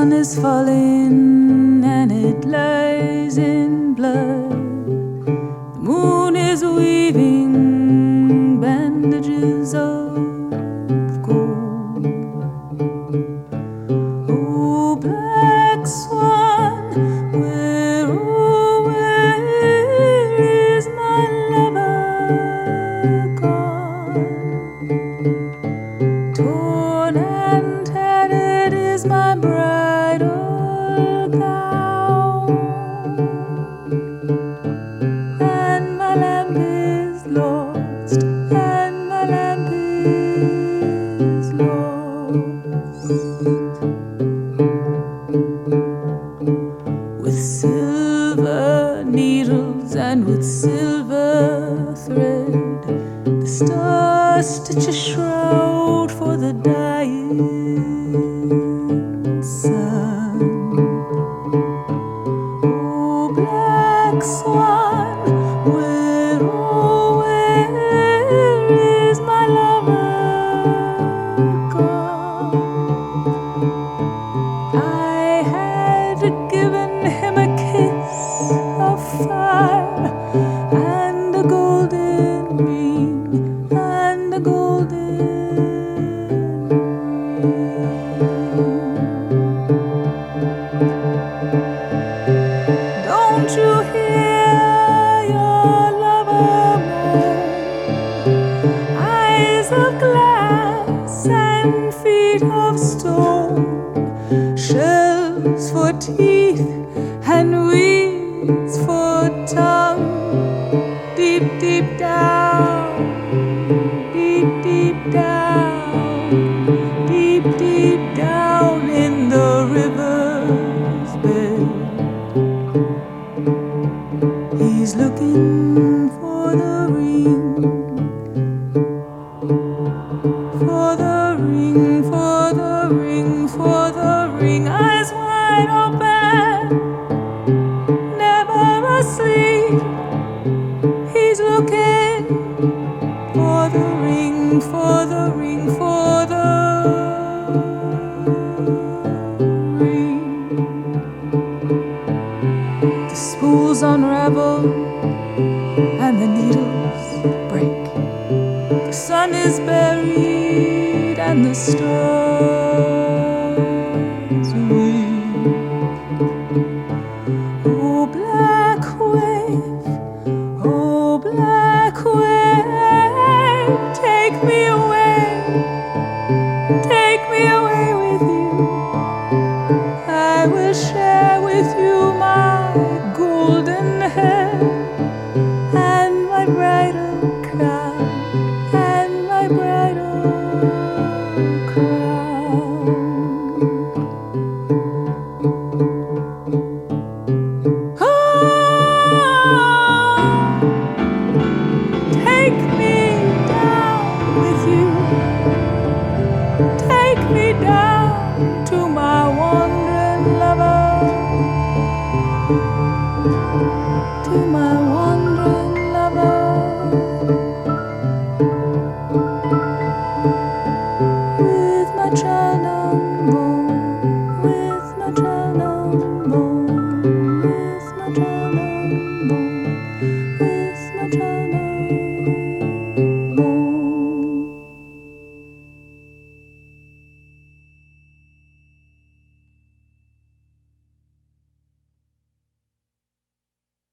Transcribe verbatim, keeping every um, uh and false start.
sun is falling and it lies in blood. The moon is weaving bandages of gold. Oh, black swan, where, oh, where is my lover gone? Torn and tattered is my bridal gown, and my lamp is lost, and my lamp is lost. With silver needles and with silver thread, the stars stitch a shroud for the dying sun. Oh, black swan, where, oh, where is my lover gone? I had given him a kiss of fire and a golden ring, and a golden ring. Don't you hear your lover moan? Eyes of glass and feet of stone, shells for teeth and weeds for tongue. Deep, deep down, deep, deep down, deep, deep down in the river's bed, he's looking for the ring, for the ring, for the ring, for the ring. Eyes wide open, never asleep, he's looking for the ring, for the ring, for the ring. The spools unravel and the needles break. The sun is buried and the stars weep. Oh, black wave, oh, black wave, take me away, take me away with you. I will share with you my golden hair and my bridal crown, and my bridal crown. Oh, take me down with you, take me down to my wandering lover, to my wandering lover. With my child unborn, with my child unborn.